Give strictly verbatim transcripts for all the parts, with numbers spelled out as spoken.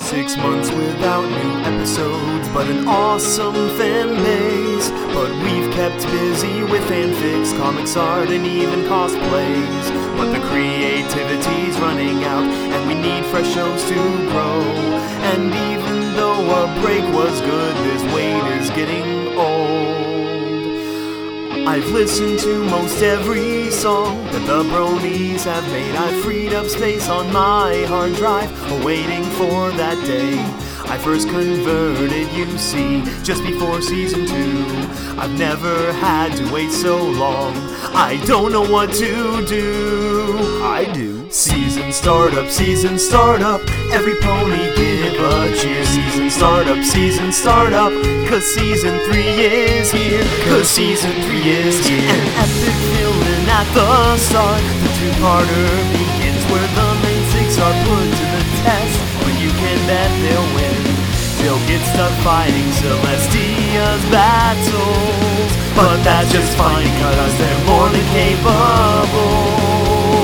Six months without new episodes, but an awesome fan base. But we've kept busy with fanfics, comics art, and even cosplays. But the creativity's running out, and we need fresh shows to grow. And even though a break was good, this wait is getting old. I've listened to most every song that the bronies have made. I've freed up space on my hard drive, awaiting for that day I first converted, you see, just before season two. I've never had to wait so long, I don't know what to do. I do. Season startup, season startup, every pony give a cheer. Season startup, season startup, cause season three is here. Cause season three is here. An epic villain at the start. The two-parter begins where the main six are put to the test. But you can bet they'll win. They'll get stuck fighting Celestia's battles. But that's just fine cause they're more than capable.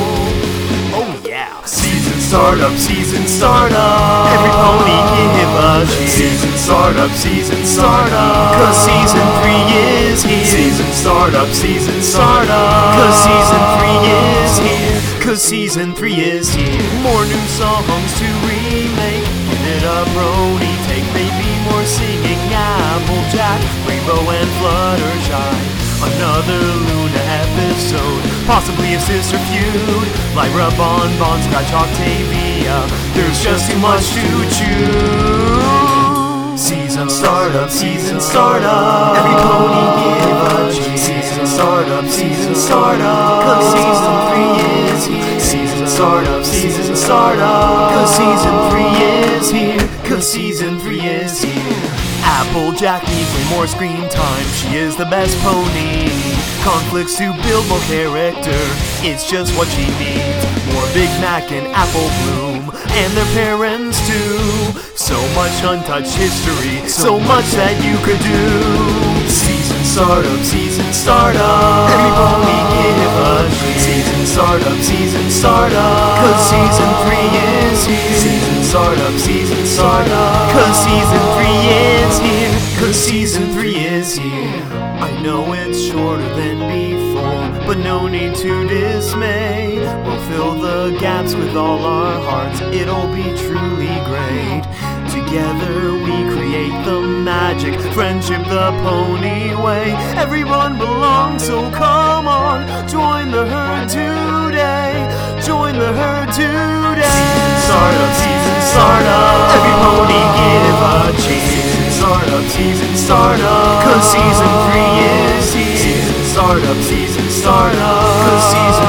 Season startup, season startup, every pony give a cheer. Season startup, season startup, cause season three is here. Season startup, season startup, cause season three is here. Cause season three is here. More new songs to remake. Give it a brony take, maybe more singing Applejack, Rainbow and Fluttershy. Another Luna episode, possibly a sister feud, Lyra, Bon Bon, Scratch, Octavia. There's just too much to choose. Season startup, season startup, every pony give a cheer. Season startup, season startup, cause season three is here. Season startup, season startup, cause season three is here. Cause season three is here. Applejack needs way more screen time, she is the best pony. Conflicts to build more character, it's just what she needs. More Big Mac and Apple Bloom, and their parents too. So much untouched history, so much that you could do. Season startup, season startup, every pony give a cheer. Season startup, season startup, cause season three is here. Season startup, season startup, cause season three is here. Cause season three is here. I know it's shorter than before, but no need to dismay. We'll fill the gaps with all our hearts, it'll be truly great. Together we create the magic, friendship the pony way. Everyone belongs, so come on, join the herd today. Join the herd today. Season startup, season startup, every pony give a cheer. Season startup, season startup, cause season three is here. Season startup, season startup, cause season